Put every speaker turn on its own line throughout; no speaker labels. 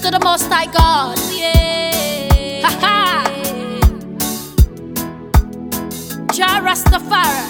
to the Most High God.
Yeah.
Ha ha. Jah Rastafari.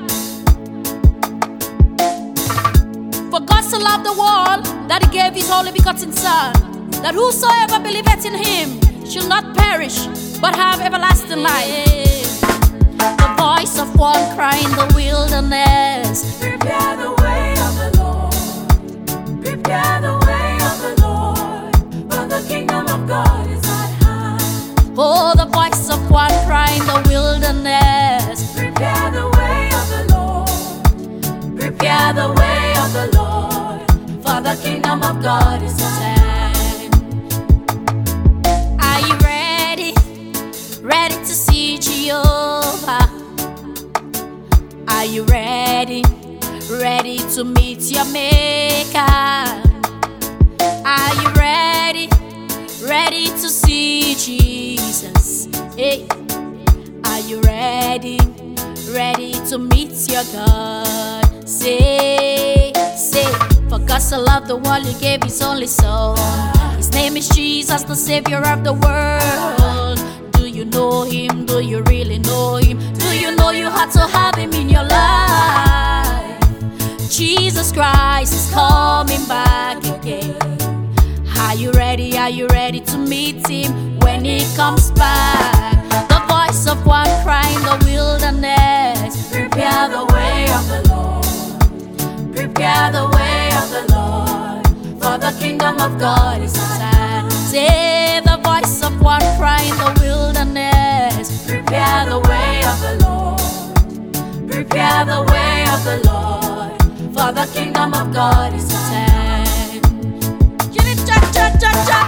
For God so loved the world that He gave His only begotten Son, that whosoever believeth in Him shall not perish but have everlasting life. The voice of one crying in the wilderness,
Prepare the way of the Lord. Prepare the way of the Lord. For the kingdom of God is at hand.
oh, the voice of one crying in the wilderness,
Prepare the way of the Lord. Prepare the way of the Lord. For the kingdom of God is at hand.
are you ready? Ready to see Jehovah? Are you ready? Ready to meet your Maker? Are you ready? Ready to see Jesus? Hey. Are you ready? Ready to meet your God? Say, for God so loved the world, He gave His only Son. His name is Jesus, the Savior of the world. Do you know Him? Do you really know Him? Do you know you had to have Him in your life? Jesus Christ is coming back again. Are you ready? Are you ready to meet Him when He comes back? The voice of one crying in the wilderness,
Prepare the way of the Lord. Prepare the way of the Lord. For the kingdom of God is at hand.
say the voice of one crying in the wilderness,
Prepare the way of the Lord. Prepare the way of the Lord. For the kingdom of God is at hand.
Get it, cha cha cha cha.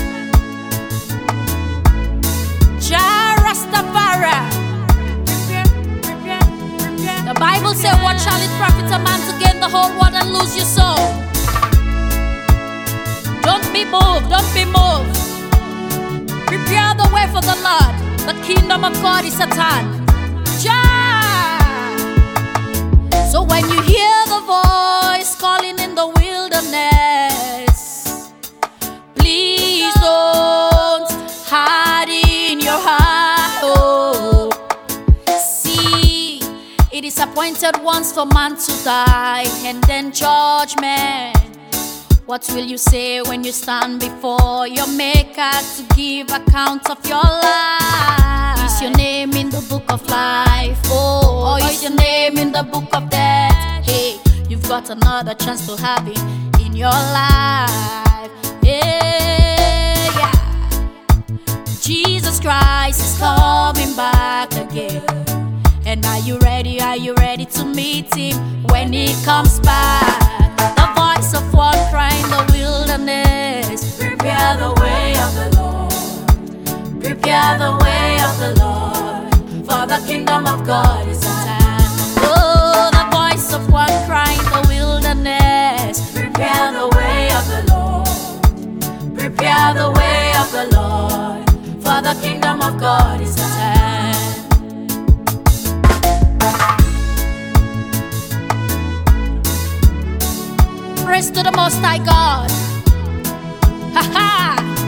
Jah Rastafari. The Bible says, what shall it profit a man to gain the whole world and lose your soul? Don't be moved, don't be moved. Prepare the way for the Lord. The kingdom of God is at hand. Jah. So when you hear the voice calling in the wilderness, please don't hide in your heart. Oh, see, it is appointed once for man to die, and then judgment. What will you say when you stand before your Maker to give account of your life? Is your name in the book of life? Oh, or is your name in the book of death? Hey, you've got another chance to have it in your life. Yeah. Jesus Christ is coming back again. And are you ready? Are you ready to meet Him when He comes back? The voice of one crying in the wilderness,
Prepare the way of the Lord. Prepare the way of the Lord. For the kingdom of God is at hand.
oh, the voice of one crying in the wilderness,
Prepare the way of the Lord. Prepare the way of the Lord. For the kingdom of God is at hand.
praise to the Most High God. Ha ha.